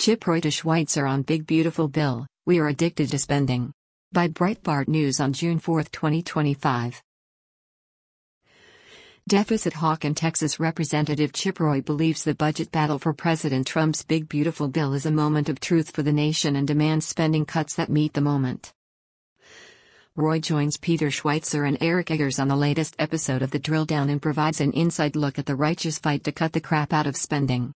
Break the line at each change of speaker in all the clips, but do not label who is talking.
Chip Roy to Schweitzer on Big Beautiful Bill, We Are Addicted to Spending. By Breitbart News on June 4, 2025. Deficit hawk and Texas Representative Chip Roy believes the budget battle for President Trump's Big Beautiful Bill is a moment of truth for the nation and demands spending cuts that meet the moment. Roy joins Peter Schweitzer and Eric Eggers on the latest episode of The Drill Down and provides an inside look at the righteous fight to cut the crap out of spending.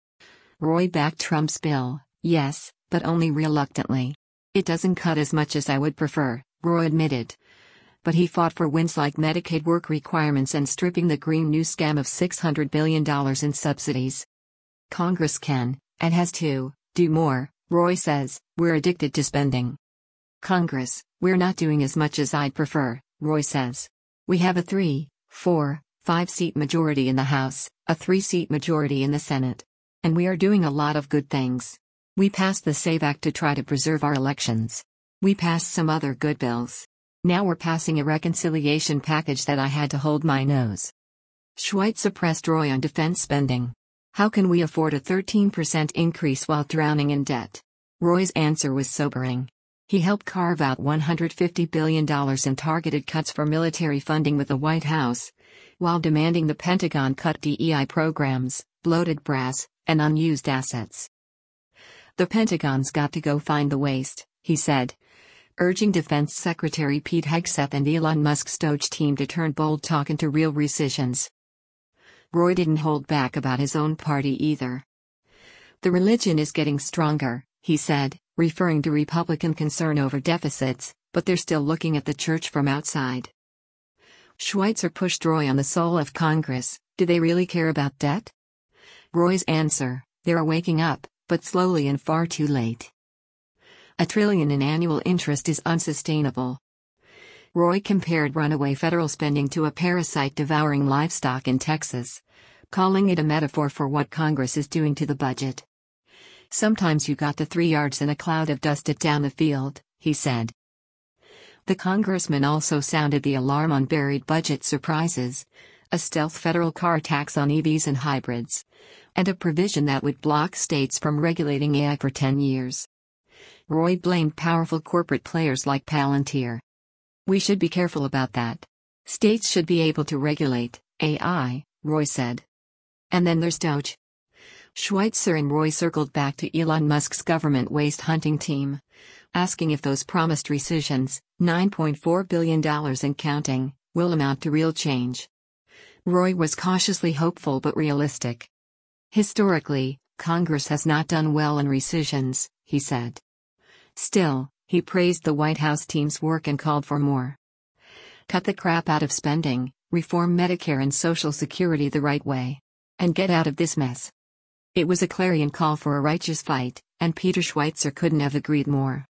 Roy backed Trump's bill, yes, but only reluctantly. It doesn't cut as much as I would prefer, Roy admitted. But he fought for wins like Medicaid work requirements and stripping the Green New scam of $600 billion in subsidies. Congress can, and has to, do more, Roy says. We're addicted to spending. Congress, we're not doing as much as I'd prefer, Roy says. We have a 3, 4, 5-seat majority in the House, a 3-seat majority in the Senate. And we are doing a lot of good things. We passed the SAVE Act to try to preserve our elections. We passed some other good bills. Now we're passing a reconciliation package that I had to hold my nose. Schweitzer pressed Roy on defense spending. How can we afford a 13% increase while drowning in debt? Roy's answer was sobering. He helped carve out $150 billion in targeted cuts for military funding with the White House, while demanding the Pentagon cut DEI programs, bloated brass, and unused assets. The Pentagon's got to go find the waste, he said, urging Defense Secretary Pete Hegseth and Elon Musk's Doge team to turn bold talk into real decisions. Roy didn't hold back about his own party either. The religion is getting stronger, he said, referring to Republican concern over deficits, but they're still looking at the church from outside. Schweitzer pushed Roy on the soul of Congress. Do they really care about debt? Roy's answer, they're waking up, but slowly and far too late. $1 trillion in annual interest is unsustainable. Roy compared runaway federal spending to a parasite devouring livestock in Texas, calling it a metaphor for what Congress is doing to the budget. Sometimes you got to 3 yards in a cloud of dust it down the field, he said. The congressman also sounded the alarm on buried budget surprises, a stealth federal car tax on EVs and hybrids, and a provision that would block states from regulating AI for 10 years. Roy blamed powerful corporate players like Palantir. We should be careful about that. States should be able to regulate AI, Roy said. And then there's Doge. Schweitzer and Roy circled back to Elon Musk's government waste hunting team, asking if those promised rescissions, $9.4 billion and counting, will amount to real change. Roy was cautiously hopeful but realistic. Historically, Congress has not done well in rescissions, he said. Still, he praised the White House team's work and called for more. Cut the crap out of spending, reform Medicare and Social Security the right way. And get out of this mess. It was a clarion call for a righteous fight, and Peter Schweitzer couldn't have agreed more.